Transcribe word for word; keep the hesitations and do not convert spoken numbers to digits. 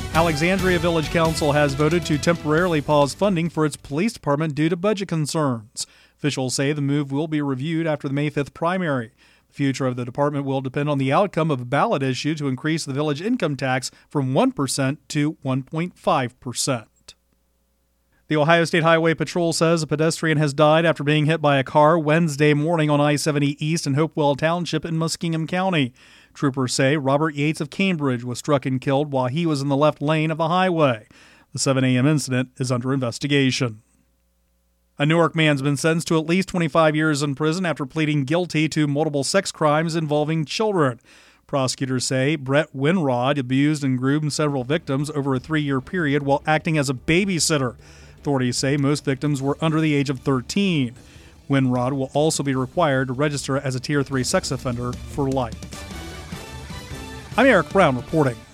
Alexandria Village Council has voted to temporarily pause funding for its police department due to budget concerns. Officials say the move will be reviewed after the May fifth primary. The future of the department will depend on the outcome of a ballot issue to increase the village income tax from one percent to one point five percent. The Ohio State Highway Patrol says a pedestrian has died after being hit by a car Wednesday morning on I seventy East in Hopewell Township in Muskingum County. Troopers say Robert Yates of Cambridge was struck and killed while he was in the left lane of the highway. The seven a.m. incident is under investigation. A Newark man's been sentenced to at least twenty-five years in prison after pleading guilty to multiple sex crimes involving children. Prosecutors say Brett Winrod abused and groomed several victims over a three-year period while acting as a babysitter. Authorities say most victims were under the age of thirteen. Winrod will also be required to register as a Tier three sex offender for life. I'm Eric Brown reporting.